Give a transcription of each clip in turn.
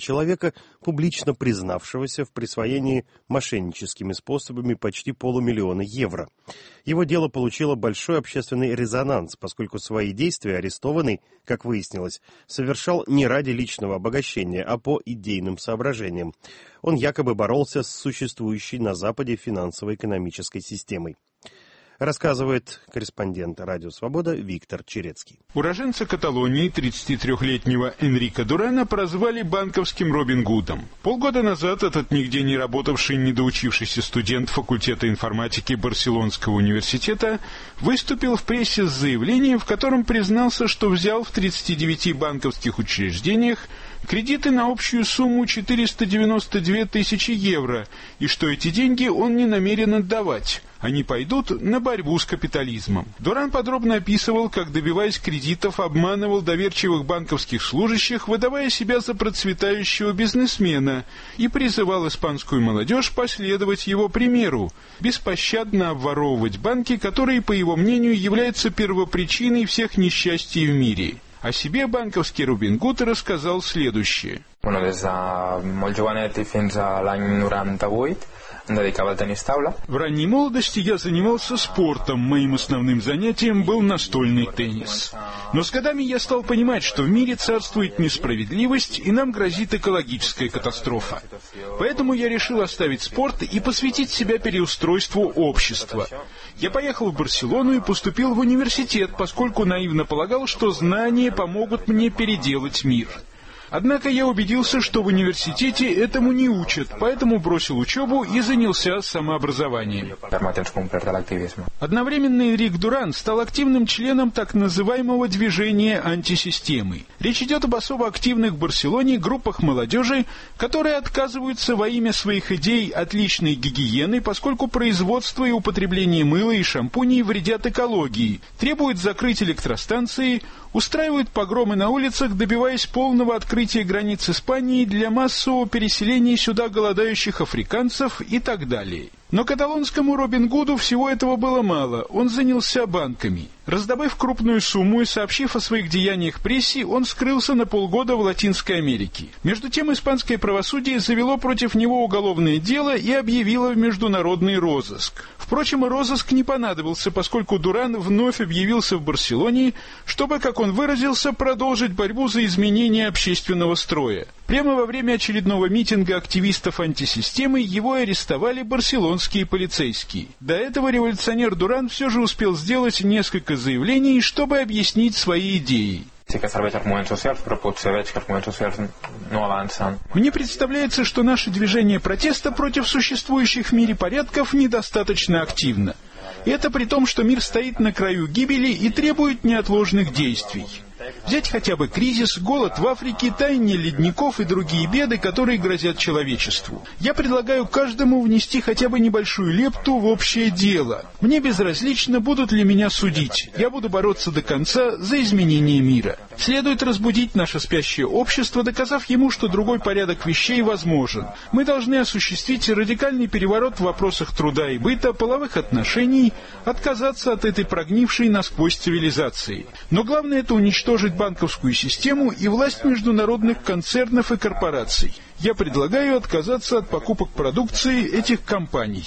человека, публично признавшегося в присвоении мошенническими способами почти 500 000 евро. Его дело получило большой общественный резонанс, поскольку свои действия арестованный, как выяснилось, совершал не ради личного обогащения, а по идейным соображениям. Он якобы боролся с существующей на Западе финансово-экономической системой. Рассказывает корреспондент «Радио Свобода» Виктор Черецкий. Уроженца Каталонии, 33-летнего Энрико Дурана, прозвали банковским Робин Гудом. Полгода назад этот нигде не работавший, недоучившийся студент факультета информатики Барселонского университета выступил в прессе с заявлением, в котором признался, что взял в 39 банковских учреждениях кредиты на общую сумму 492 тысячи евро, и что эти деньги он не намерен отдавать. Они пойдут на борьбу с капитализмом. Дуран подробно описывал, как, добиваясь кредитов, обманывал доверчивых банковских служащих, выдавая себя за процветающего бизнесмена, и призывал испанскую молодежь последовать его примеру, беспощадно обворовывать банки, которые, по его мнению, являются первопричиной всех несчастий в мире. О себе банковский Робин Гуд рассказал следующее. Des de molt jovenet i fins a l'any 98 em dedicava al tenis taula. В ранней молодости я занимался спортом. Моим основным занятием был настольный теннис. Но с годами я стал понимать, что в мире царствует несправедливость и нам грозит экологическая катастрофа. Поэтому я решил оставить спорт и посвятить себя переустройству общества. Я поехал в Барселону и поступил в университет, поскольку наивно полагал, что знания помогут мне переделать мир. Однако я убедился, что в университете этому не учат, поэтому бросил учебу и занялся самообразованием. Одновременно Энрик Дуран стал активным членом так называемого движения антисистемы. Речь идет об особо активных в Барселоне группах молодежи, которые отказываются во имя своих идей от личной гигиены, поскольку производство и употребление мыла и шампуней вредят экологии, требуют закрыть электростанции, устраивают погромы на улицах, добиваясь полного открытия границ Испании для массового переселения сюда голодающих африканцев и так далее. Но каталонскому Робин Гуду всего этого было мало, он занялся банками. Раздобыв крупную сумму и сообщив о своих деяниях прессе, он скрылся на полгода в Латинской Америке. Между тем, испанское правосудие завело против него уголовное дело и объявило в международный розыск. Впрочем, розыск не понадобился, поскольку Дуран вновь объявился в Барселоне, чтобы, как он выразился, продолжить борьбу за изменение общественного строя. Прямо во время очередного митинга активистов антисистемы его арестовали барселонские полицейские. До этого революционер Дуран все же успел сделать несколько заявлений, чтобы объяснить свои идеи. Мне представляется, что наше движение протеста против существующих в мире порядков недостаточно активно. И это при том, что мир стоит на краю гибели и требует неотложных действий. Взять хотя бы кризис, голод в Африке, таяние ледников и другие беды, которые грозят человечеству. Я предлагаю каждому внести хотя бы небольшую лепту в общее дело. Мне безразлично, будут ли меня судить. Я буду бороться до конца за изменение мира. Следует разбудить наше спящее общество, доказав ему, что другой порядок вещей возможен. Мы должны осуществить радикальный переворот в вопросах труда и быта, половых отношений, отказаться от этой прогнившей насквозь цивилизации. Но главное — это уничтожить банковскую систему и власть международных концернов и корпораций. Я предлагаю отказаться от покупок продукции этих компаний.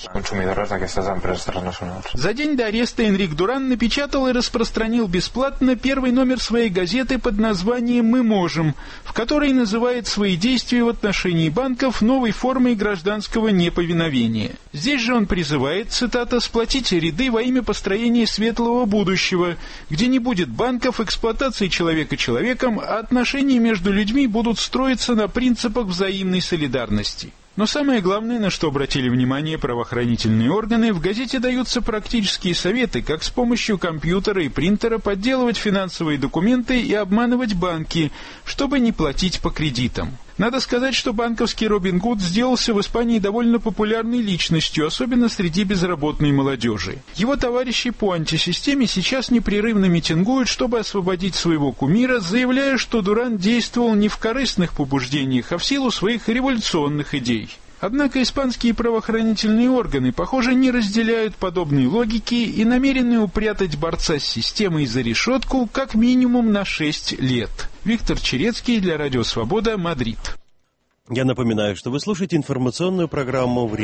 За день до ареста Энрик Дуран напечатал и распространил бесплатно первый номер своей газеты под названием «Мы можем», в которой называет свои действия в отношении банков новой формой гражданского неповиновения. Здесь же он призывает, цитата, «сплотить ряды во имя построения светлого будущего, где не будет банков, эксплуатации человека человеком, а отношения между людьми будут строиться на принципах взаимной солидарности». Но самое главное, на что обратили внимание правоохранительные органы, в газете даются практические советы, как с помощью компьютера и принтера подделывать финансовые документы и обманывать банки, чтобы не платить по кредитам. Надо сказать, что банковский Робин Гуд сделался в Испании довольно популярной личностью, особенно среди безработной молодежи. Его товарищи по антисистеме сейчас непрерывно митингуют, чтобы освободить своего кумира, заявляя, что Дуран действовал не в корыстных побуждениях, а в силу своих революционных идей. Однако испанские правоохранительные органы, похоже, не разделяют подобной логики и намерены упрятать борца с системой за решетку как минимум на 6 лет. Виктор Черецкий для Радио Свобода, Мадрид. Я напоминаю, что вы слушаете информационную программу «Время».